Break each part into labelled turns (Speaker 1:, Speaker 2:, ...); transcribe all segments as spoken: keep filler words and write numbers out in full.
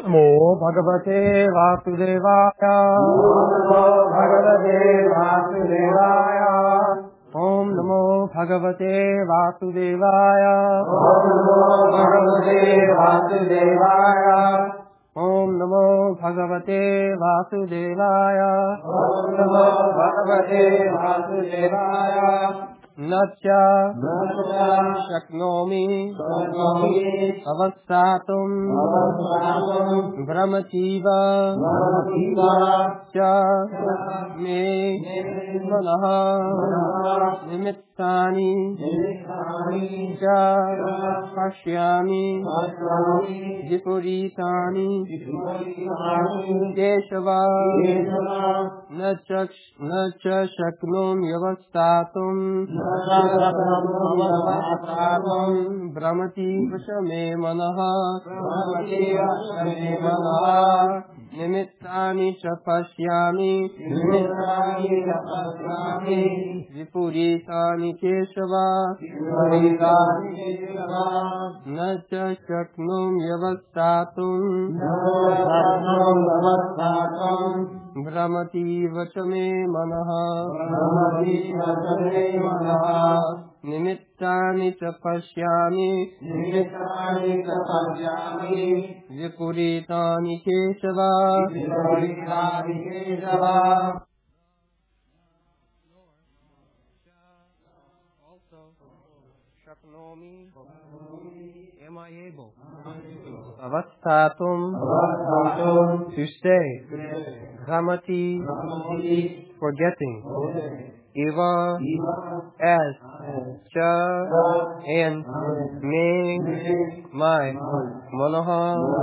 Speaker 1: नमो भगवते वासुदेवाय।
Speaker 2: नमो भगवते वासुदेवाय।
Speaker 1: ओम नमो भगवते वासुदेवाय।
Speaker 2: ओम नमो भगवते वासुदेवाय।
Speaker 1: ओम नमो भगवते वासुदेवाय।
Speaker 2: ओम नमो भगवते वासुदेवाय।
Speaker 1: न च शक्नोमि अवस्थातुं भ्रमतीव च मे मनः निमित्तानि च पश्यामि विपरीतानि केशव न च न च शक्नोमि अवस्थातुं भ्रमति वश मे मनः निमित्तानि च पश्यामि विपरीतानि केशव न च शक्नोमि अवस्थातुं भ्रमति वच मे मनः निमित्तानि च पश्यामि विपरीतानि केशव शक्नोमि am I able avasthatum to say bhramati forgetting eva as cha and me my manaha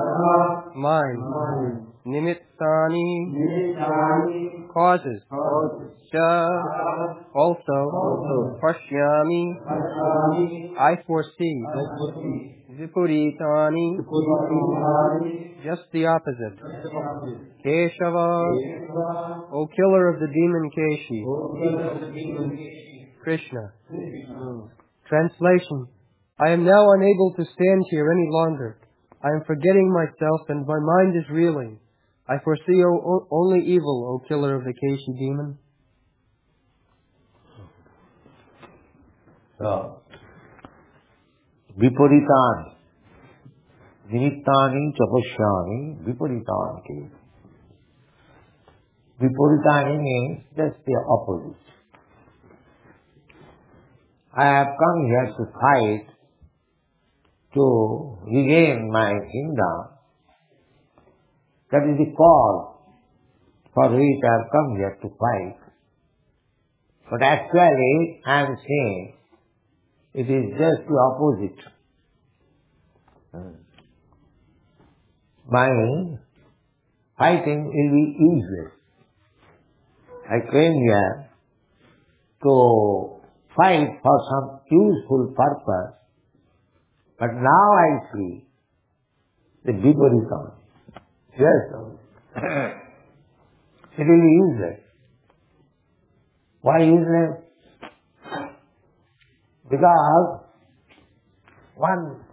Speaker 1: mind nimittani causes cha also pashyami I foresee vipuritani just the opposite Keshava O killer of the demon Keshi Krishna. Translation. I am now unable to stand here any longer. I am forgetting myself and my mind is reeling. I foresee o- o- only evil, O killer of the Keshi demon.
Speaker 2: So, Viparitan, Nimittani Chapashyami, Viparitan ke. Viparitani means just the opposite. I have come here to fight to regain my kingdom. That is the cause for which I have come here to fight. But actually, I am saying it is just the opposite. My fighting will be useless. I came here to fight for some useful purpose, but now I see the Viparitam. Yes, it will be useless. Why useless? Because one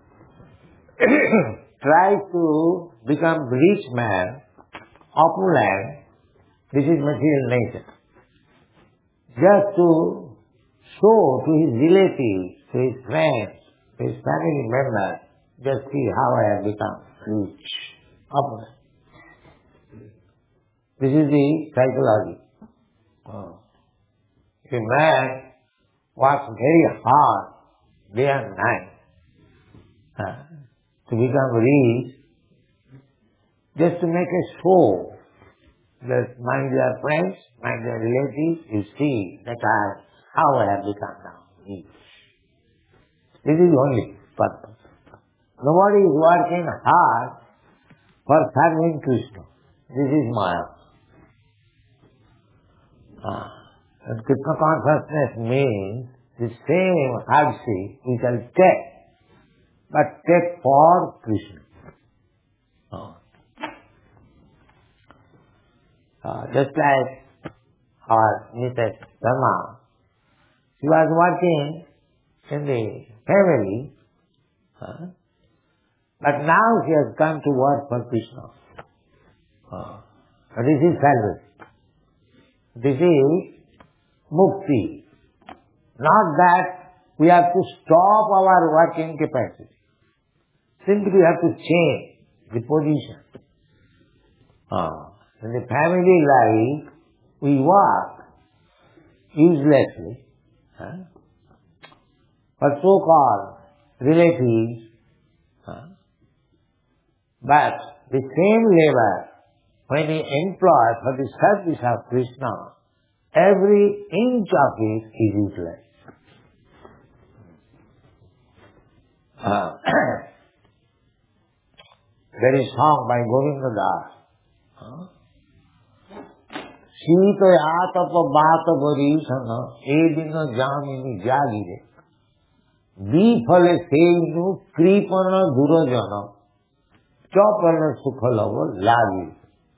Speaker 2: tries to become rich man, opulent, this is material nature. Just to show to his relatives, to his friends, to his family members, just see how I have become rich, opulent. This is the psychology. Oh. If a man works very hard, day and night, uh, to become rich, just to make a show that my dear friends, my dear relatives, you see that I, how I have become now rich. This is the only purpose. Nobody is working hard for serving Krishna. This is Maya. Ah. And Krishna consciousness means the same hardship we shall take, but take for Krishna. Oh. Uh, just like our Missus Dharma, she was working in the family, uh, But now she has come to work for Krishna. Uh, this is salvation. This is mukti. Not that we have to stop our working capacity. Simply we have to change the position. Uh, in the family life, we work uselessly. Huh? For so-called relatives. Huh? But the same labor, when he employs for the service of Krishna, every inch of it is useless. Uh, there is song by Govinda Das. Huh? Sita atapa bata barisana edina jamini jagire bifale seinu kripana durajana chapana sukhalava lagi.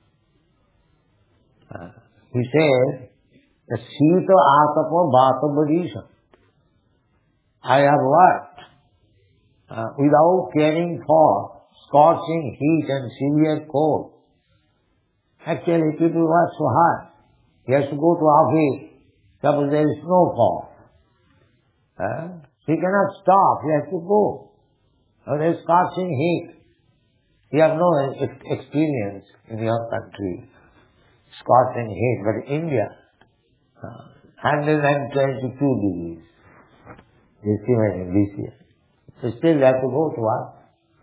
Speaker 2: He says, the Sita atapa bata barisana. I have worked uh, without caring for scorching heat and severe cold. Actually, people work so hard. He has to go to office. Suppose there is snowfall. Uh, he cannot stop. He has to go. Now there is scorching heat. You have no ex- experience in your country. Scorching heat. But in India, uh, one hundred twenty-two degrees. This year, this year. So still they have to go to work.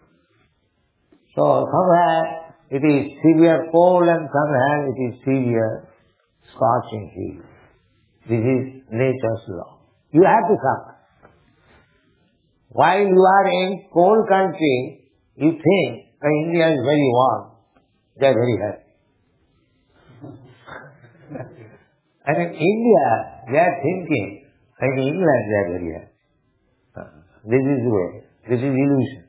Speaker 2: So somewhere it is severe cold and somewhere it is severe scorching heat. This is nature's law. You have to suffer. While you are in cold country, you think that India is very warm. They are very happy. And in India, they are thinking that in England they are very happy. This is the way. This is illusion.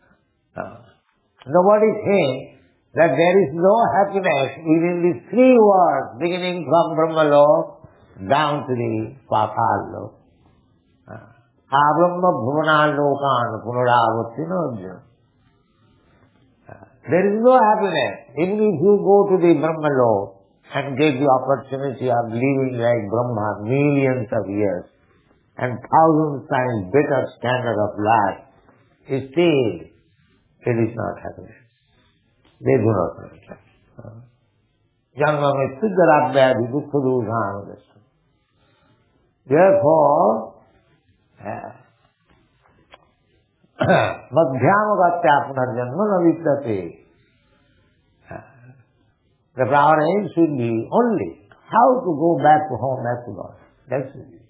Speaker 2: Nobody is saying that there is no happiness within the three worlds, beginning from Brahmalok down to the Patal. Abrahma Bhuvanalokan Punaravati. There is no happiness. Even if you go to the Brahmalok and get the opportunity of living like Brahma millions of years and thousands times better standard of life, still it is not happiness. They do not understand. Janma mein siddharabhyadi dukkha dushanam. Therefore, madhyamagatya punarjanma navidyate. The our aim should be only how to go back to home, back to God. That's it.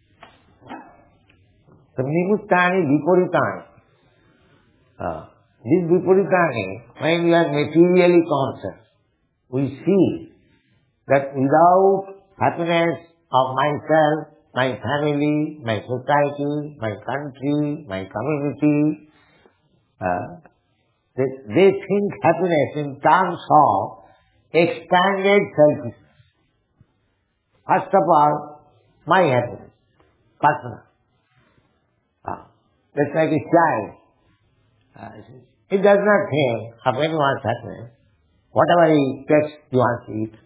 Speaker 2: The nimittani viparitani. Uh, this viparitani, when we are materially conscious, we see that without happiness of myself, my family, my society, my country, my community, uh, they, they think happiness in terms of expanded selfishness. First of all, my happiness, personal. Uh, that's like a child. Uh, it does not think of anyone's happiness. Whatever he gets, he wants to eat.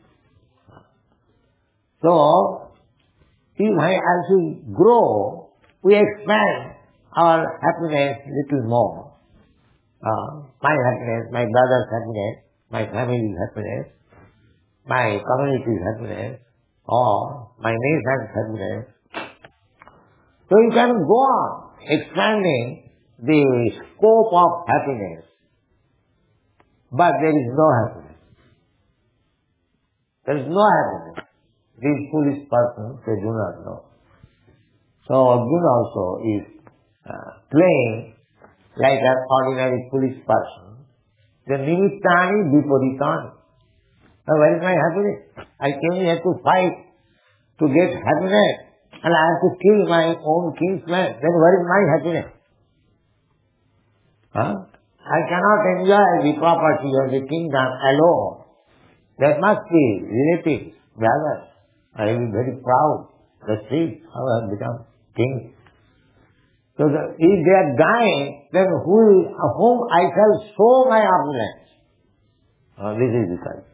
Speaker 2: So, as we grow, we expand our happiness little more. Uh, my happiness, my brother's happiness, my family's happiness, my community's happiness, or my nation's happiness. So you can go on expanding the scope of happiness, but there is no happiness. There is no happiness. These foolish persons, they do not know. So Arjuna also is uh, playing like an ordinary foolish person. The nimittani viparitani. Now where is my happiness? I came here to fight, to get happiness, and I have to kill my own kinsman. Then where is my happiness? Huh? I cannot enjoy the property of the kingdom alone. There must be relatives, brothers. I will be very proud. Let's see how I have become king. So the, if they are dying, then who, whom I shall show my opulence? Uh, this is the type.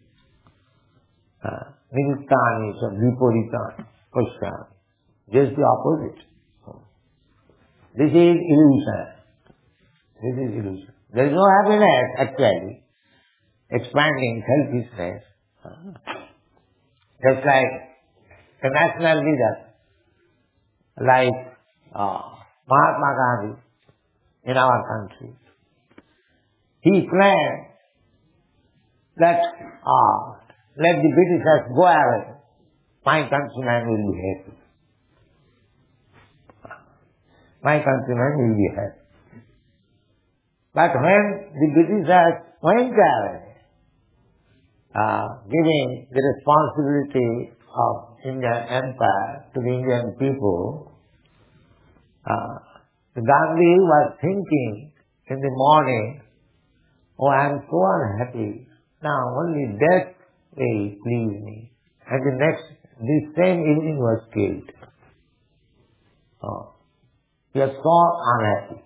Speaker 2: Uh, Nimittani, Viparitani, Pashyami. Just the opposite. This is illusion. This is illusion. There is no happiness actually. Expanding selfishness. Uh, just like a national leader, like uh, Mahatma Gandhi in our country. He planned that uh, let the Britishers go away. My countrymen will be happy. My countrymen will be happy. But when the Britishers went away, uh, giving the responsibility of Indian Empire to the Indian people, uh, Gandhi was thinking in the morning, oh, I am so unhappy. Now only death will please me. And the next, this same evening was killed. Oh. He was so unhappy.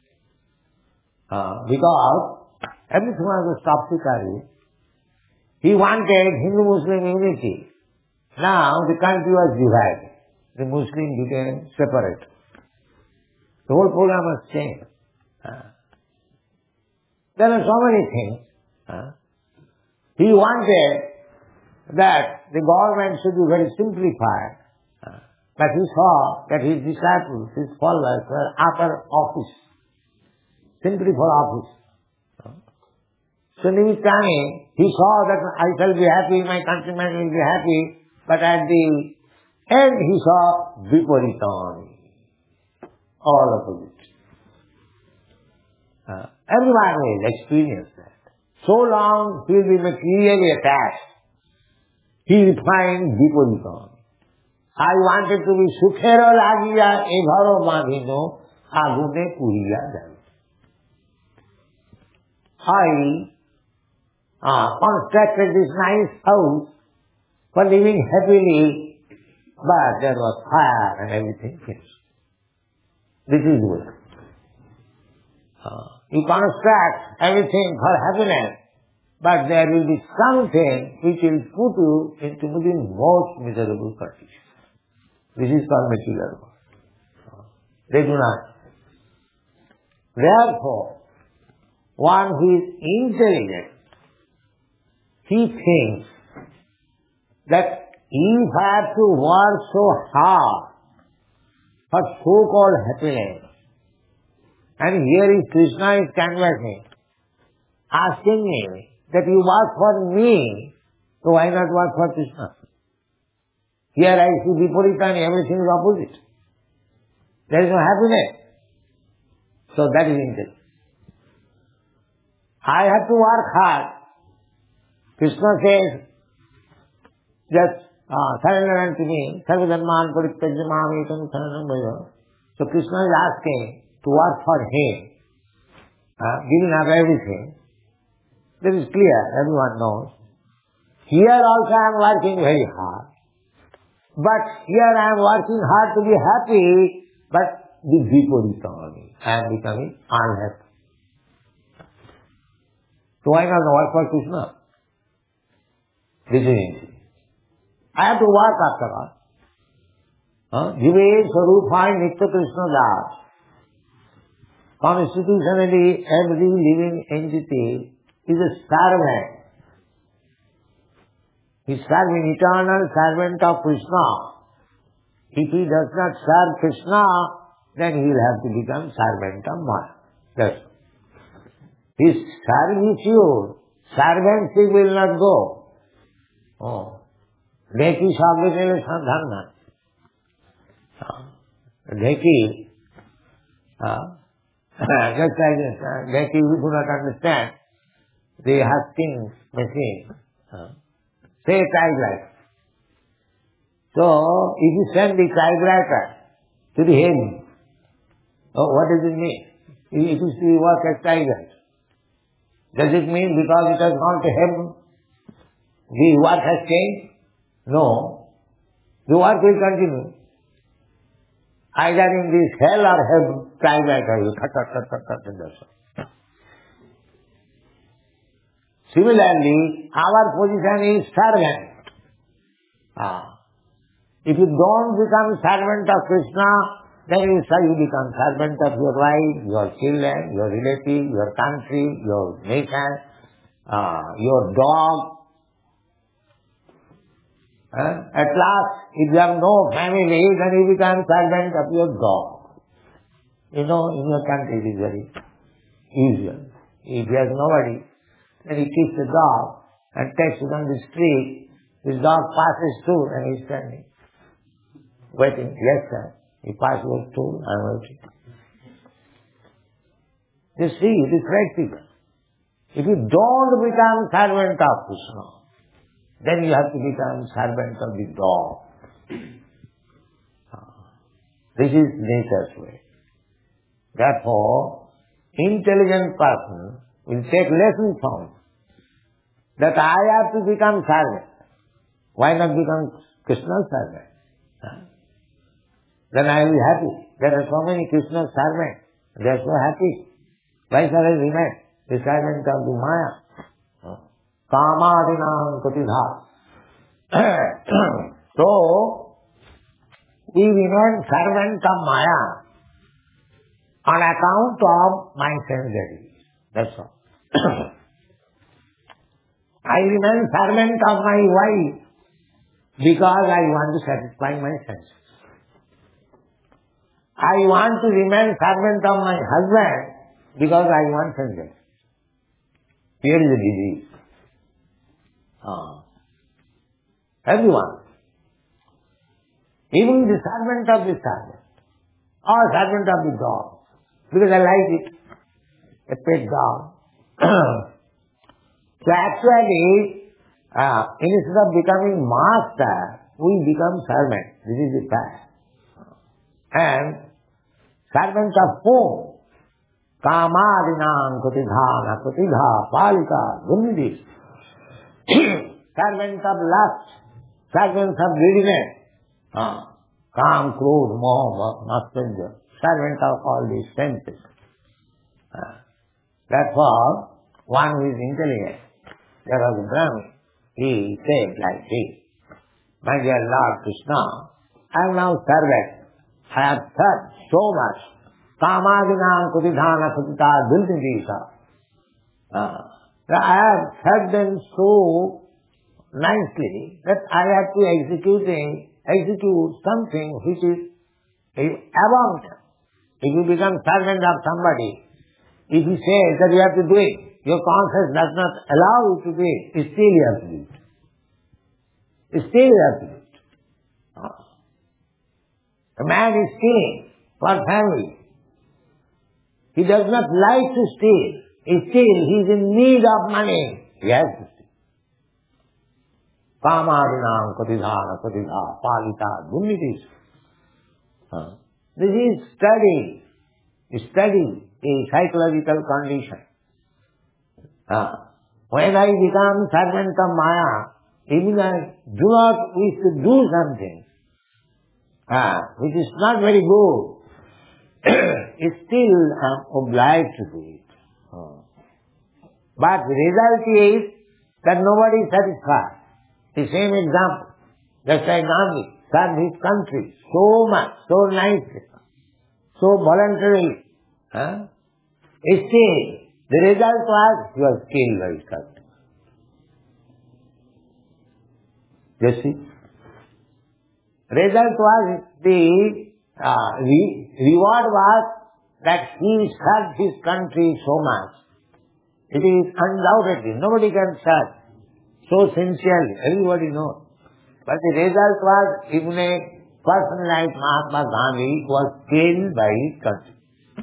Speaker 2: Uh, because everything was topsy-turvy. He wanted Hindu-Muslim unity. Now the country was divided. The Muslim became separate. The whole program was changed. Uh, there are so many things. Uh, he wanted that the government should be very simplified. Uh, but he saw that his disciples, his followers were after office. Simply for office. Uh, so Nimittani, he saw that I shall be happy, my countrymen will be happy. But at the end he saw Viparitani. All opposite. Uh, everyone will experience that. So long he will be materially attached. He will find Viparitani. I wanted to be Sukhero Lagiya Evaro Madhino Agune Puriya Jai. I uh, constructed this nice house for living happily, but there was fire and everything finished. This is good. Uh, you construct everything for happiness, but there will be something which will put you into the most miserable condition. This is called material world. Uh, they do not. Therefore, one who is intelligent, he thinks that if I have to work so hard for so-called happiness, and here is Krishna is canvassing, asking me that you work for me, so why not work for Krishna? Here I see Viparitani, everything is opposite. There is no happiness. So that is intelligence. I have to work hard. Krishna says, just uh, surrender unto me, sarvadharman parityajya mam ekam saranam bhaja. So Krishna is asking to work for him, uh, giving up everything. That is clear, everyone knows. Here also I am working very hard. But here I am working hard to be happy, but the Viparitani, I am becoming unhappy. So why not work for Krishna? This is easy. I have to work after all. Jive Swarupai Nitya Krishna Das. Constitutionally, every living entity is a servant. He is serving eternal servant of Krishna. If he does not serve Krishna, then he will have to become servant of Maya. That's all. His servitude, servancy will not go. Oh. Dheki shabda kele sadhana. Dheki, just like this, Dheki we do not understand. The husking machine. Say typewriter. So, if you send the typewriter to the heaven, oh, what does it mean? It is to work as typewriter. Does it mean because it has gone to heaven, the work has changed? No. The work will continue. either in this hell or heaven, try back or you cut, cut, cut, cut, cut, and that's all. Similarly, our position is servant. Ah. If you don't become servant of Krishna, then you say you become servant of your wife, your children, your relative, your country, your nation, uh, your dog. Uh, at last, if you have no family, then you become servant of your dog. You know, in your country it is very usual. If you have nobody, then he keeps the dog and takes it on the street. His dog passes through and he is standing, waiting. Yes, sir. He passes through, I am waiting. You see, it is practical. If you don't become servant of Krishna, then you have to become servant of the dog. This is nature's way. Therefore, intelligent person will take lessons from it. That I have to become servant. Why not become Krishna's servant? Huh? Then I will be happy. There are so many Krishna's servants. They are so happy. Why shall I remain the servant of the Maya? Huh? Kamadinam Kutidha. So, we remain servant of Maya on account of my senses. That's all. I remain servant of my wife because I want to satisfy my senses. I want to remain servant of my husband because I want senses. Here is the disease. Ah. Everyone. Even the servant of the servant or servant of the dog, because I like it, a pet dog. So actually, uh, instead of becoming master, we become servant. This is the fact. And servant of whom? Kamadinam kutidhana kutidha palika gundis. Servant of lust, servant of greediness. Uh, Kam, Krodh, Moha, Matsanya. Servant of all these senses. Uh, therefore, one who is intelligent, there was a Brahmin, he said like this, my dear Lord Krishna, I am now servant. I have heard so much. Kamadinam kutidhana kutita dultidisa. I have heard them so nicely that I have to executing, execute something which is abominable. If you become servant of somebody, if he says that you have to do it, your conscience does not allow you to do it, still you have to do it. Still you have to do it. A man is stealing for family. He does not like to steal. Still, he is in need of money. He has to steal. Kamadinam kutidhana kutidha palita gunitis. This is study. Study a psychological condition. Uh, when I become servant of Maya, even I do not wish to do something, uh, which is not very good, still I am obliged to do it. Uh. But the result is that nobody is satisfied. The same example, just like Gandhi served his country so much, so nicely, so voluntarily. Huh? Still, the result was he was killed by his country. You see? Result was the uh, re- reward was that he served his country so much. It is undoubtedly, nobody can serve so sincerely, everybody knows. But the result was even a person like Mahatma Gandhi was killed by his country.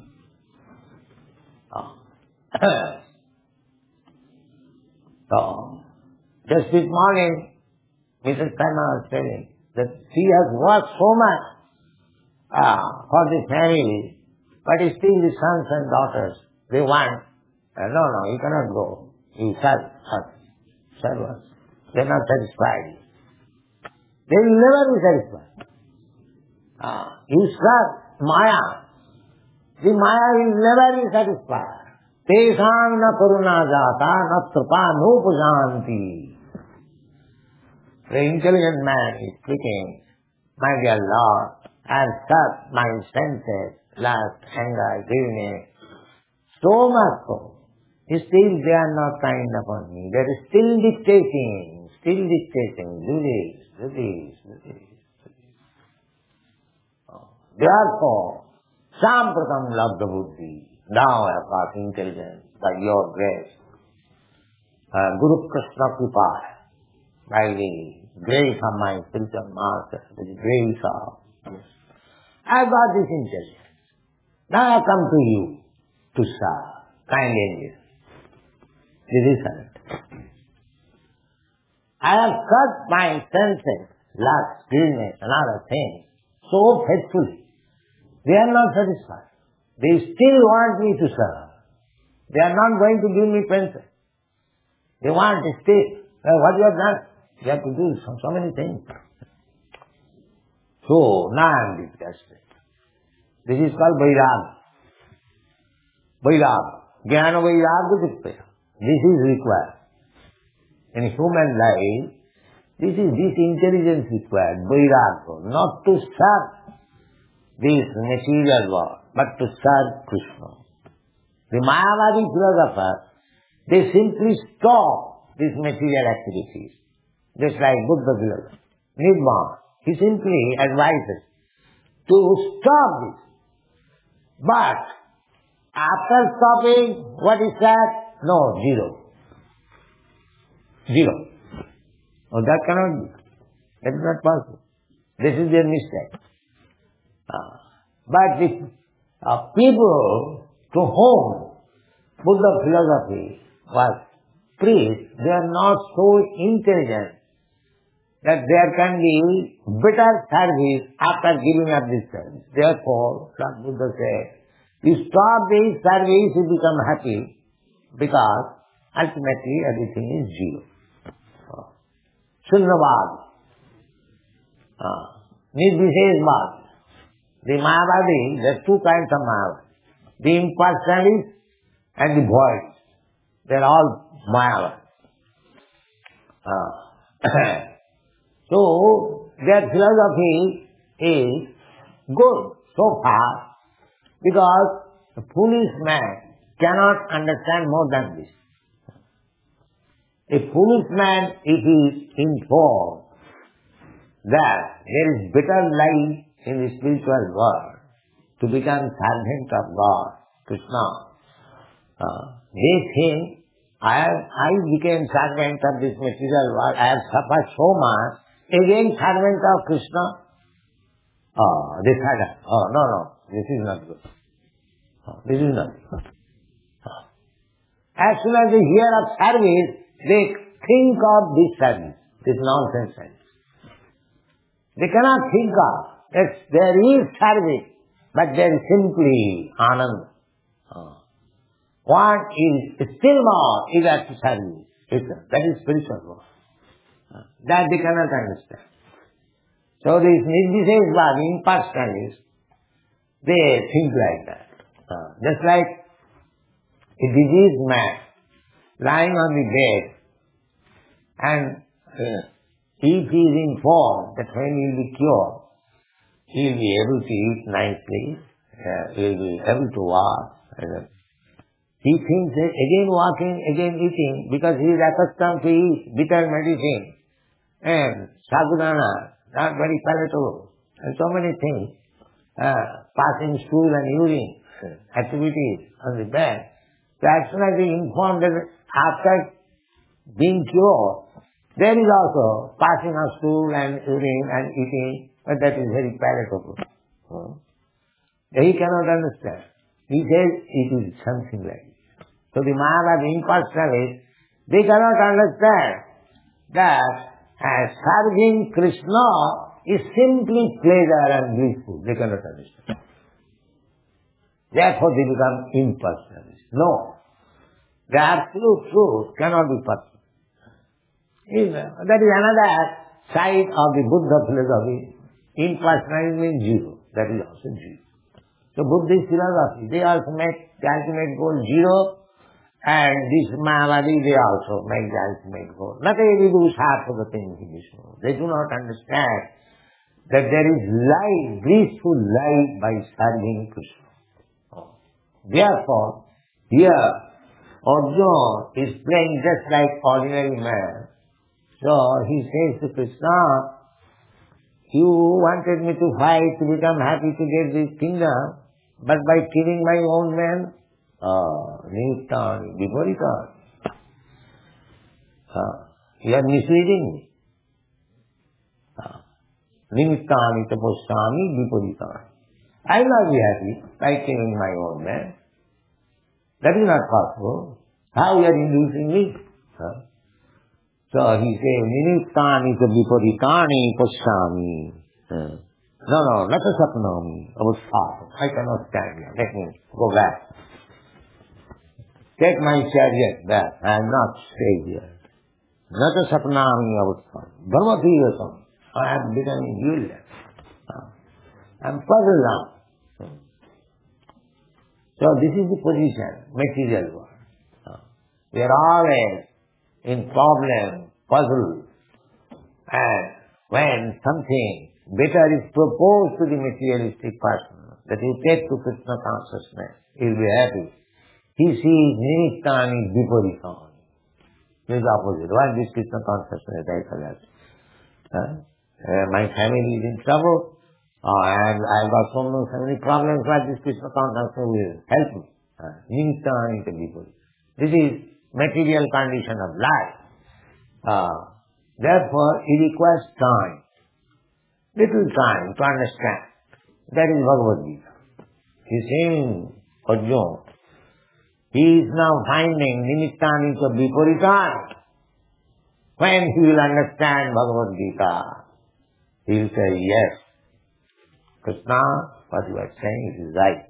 Speaker 2: So, just this morning, Missus Khanna was telling that she has worked so much uh, for the family, but still the sons and daughters, they want, uh, no, no, you cannot go. You serve us, serve us. They are not satisfied. They will never be satisfied. Uh, you serve Maya. The Maya will never be satisfied. Tesam na karuna jata na trapa nupajanti. The intelligent man is speaking, my dear Lord, I have touched my senses, lust, anger, greediness, so much so. Still they are not kind upon me. They are still dictating, still dictating, do this, do this, do this, do this. Oh. Therefore, Sampratam Labdha Buddhi, now I have got intelligence by your grace. Uh, Guru Krishna Kripa, by the grace of my spiritual master, by the grace of, I have got this intelligence. Now I come to you to serve, kind angels. The result. I have cut my senses, lust, greediness, and other things so faithfully. They are not satisfied. They still want me to serve. They are not going to give me pension. They want to stay. Well, what you have done? You have to do so, so many things. So, now I am disgusted. This is called Vairag. Vairag. Jnana Vairag Chitta. This is required. In human life, this is this intelligence required, Vairagya, not to serve this material world, but to serve Krishna. The Mayavadi philosophers, they simply stop these material activities, just like Buddha philosopher. Nirvana, he simply advises to stop this. But after stopping, what is that? No, zero. Zero. Oh, that cannot be. That is not possible. This is their mistake. Uh, but the uh, people to whom Buddha philosophy was preached, they are not so intelligent that there can be better service after giving up this service. Therefore, Lord Buddha said, you stop this service, you become happy, because ultimately everything is zero. Uh, Sunnavad. Uh, Nirdvisheshvad. The Mayavadi, there are two kinds of Mayavadi. The impersonalists and the voids. They are all Mayavadi. Uh, so, their philosophy is good so far because a foolish man cannot understand more than this. A foolish man, if he is informed that there is better life in the spiritual world, to become servant of God, Krishna, uh, they think, I, have, I became servant of this material world, I have suffered so much, again servant of Krishna. Oh, they said, oh, no, no, this is not good. Oh, this is not good. Oh. As soon as they hear of service, they think of this service, this nonsense service. They cannot think of that there is service, but there is simply Ananda. Oh. What is still more is that service. That is spiritual work. Oh. That they cannot understand. So these Nirdvisheshvad, impersonalists, they think like that. Uh, just like a diseased man lying on the bed, and uh, if he is informed that when he will be cured, he will be able to eat nicely, uh, he will be able to walk. Uh, he thinks that again walking, again eating, because he is accustomed to eat bitter medicine and sabudana, not very palatable, and so many things, uh, passing stool and urine activities on the bed. So as soon as he is informed that after being cured, there is also passing of stool and urine and eating, but that is very palatable. Hmm. He cannot understand. He says it is something like this. So the Mayavadi impersonalists, they cannot understand that as serving Krishna is simply pleasure and blissful. They cannot understand. Therefore they become impersonalists. No. The absolute truth cannot be personal. That is another side of the Buddha philosophy. Impersonalism means zero. That is also zero. So Buddhist philosophy, they also make the ultimate goal zero, and this Mayavadi, they also make the ultimate goal. Not really do half of the things in this world. They do not understand that there is life, blissful life by serving Krishna. Therefore, here Arjuna is playing just like ordinary man. So he says to Krishna, you wanted me to fight to become happy to get this kingdom, but by killing my own men, ah, Nimittani, Viparitani. Ah, you are misleading me. Ah, Nimittani taposami Viparitani. I will not be happy by killing my own men. That is not possible. How you are inducing me? Huh? So he says, Nimittani ta viparitani pasami. No, no, let us sapnami. I was far. I cannot stand here. Let me go back. Take my chariot back. I am not staying here. Let us sapnami avastha. Dharmatiyasam. I am becoming useless. I am puzzled now. So this is the position, material world. We are always in problem, puzzle, and when something better is proposed to the materialistic person, that you take to Krishna consciousness, he will be happy. He sees Nimittani Viparitani. It is opposite. What is Krishna consciousness? I forgot. Huh? Uh, my family is in trouble, uh, and I've got so many, so many problems. What this Krishna consciousness will help me. Nimittani Viparitani. This is material condition of life. Uh, therefore, it requires time. Little time to understand. That is Bhagavad Gita. He is saying, Arjuna, he is now finding Nimittani cha Viparitani. When he will understand Bhagavad Gita, he will say, yes, Krishna, what you are saying, it is right.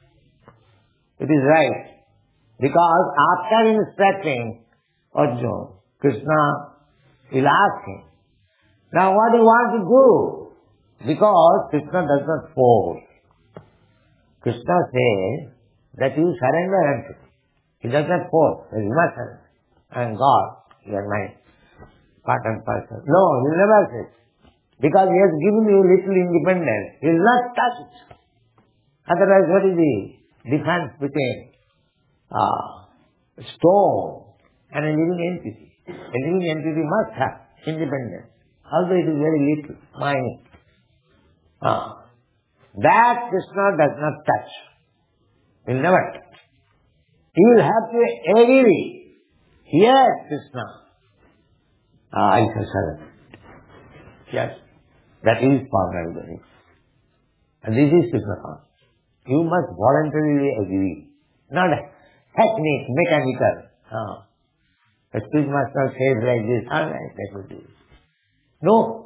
Speaker 2: It is right. Because after instructing Arjuna, Krishna will ask him, now what do you want to do? Because Krishna does not force. Krishna says that you surrender unto me. He does not force. There is much surrender. And God, you are my part and parcel. No, he will never say. Because he has given you little independence. He will not touch it. Otherwise, what is the difference between uh, stone and a living entity? A living entity must have independence. Although it is very little, minute. Uh, that Krishna does not touch. He will never touch. He will have to agree. Yes, Krishna. Uh, I shall surrender. Yes. That is formal doing. And this is Krishna consciousness. You must voluntarily agree. Not a technique, mechanical. Uh, the speech master says like this, all right, let me do it. No.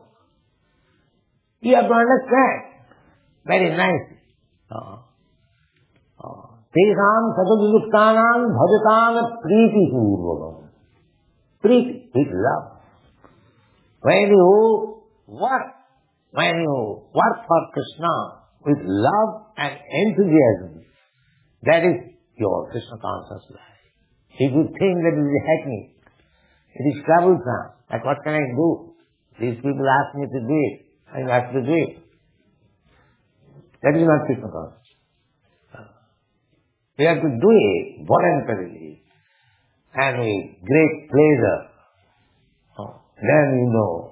Speaker 2: You have to understand. Very nice. Uh, uh, Tesam sadaduluktanam bhajatam priti purvakam. Priti, with love. When you work, when you work for Krishna with love and enthusiasm, that is your Krishna conscious life. If you think that it is a hackney, it is troublesome, like what can I do? These people ask me to do it, I have to do it. That is not Krishna consciousness. We have to do it voluntarily and with great pleasure. Then you know.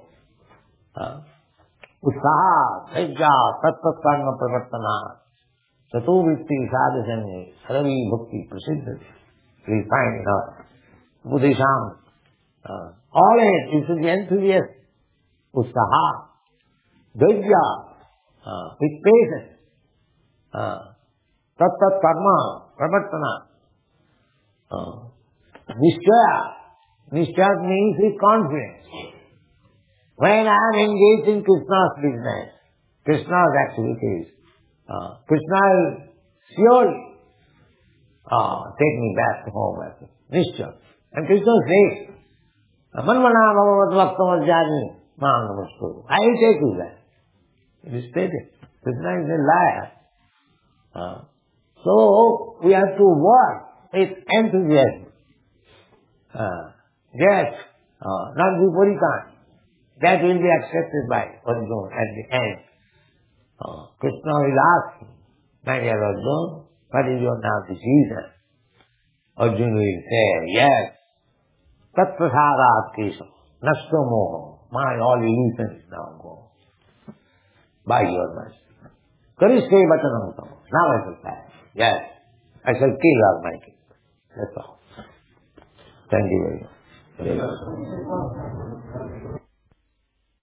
Speaker 2: Utsaha, dhajya, tattva karma pravartana, sato vitti sadhasane, saravi bhakti prasiddhati. We find in our Buddhism. Uh, always you should be enthusiastic. Utsaha, dhajya, uh, with patience. Uh, tattva karma pravartana. Uh, nishchaya. Nishchaya means with confidence. When I am engaged in Krishna's business, Krishna's activities, uh, Krishna will surely uh, take me back to home. Nishcha. And Krishna says, Manvana bhagavat bhaktam ajjani maam namaskuru. I will take you back. It is stated. Krishna is a liar. Uh, so, we have to work with enthusiasm. Uh, yes, uh, not Viparitan. That will be accepted by Arjuna at the end. Uh, Krishna will ask him, my dear Arjuna, what is your now decision? Arjuna will say, yes, Tatprasadat Kesava, Nashta Moha, my all illusion is now gone by your mercy. Karishke Vatanam Tamo. Now I shall pass. Yes, I shall kill all my kings. That's all. Thank you very much.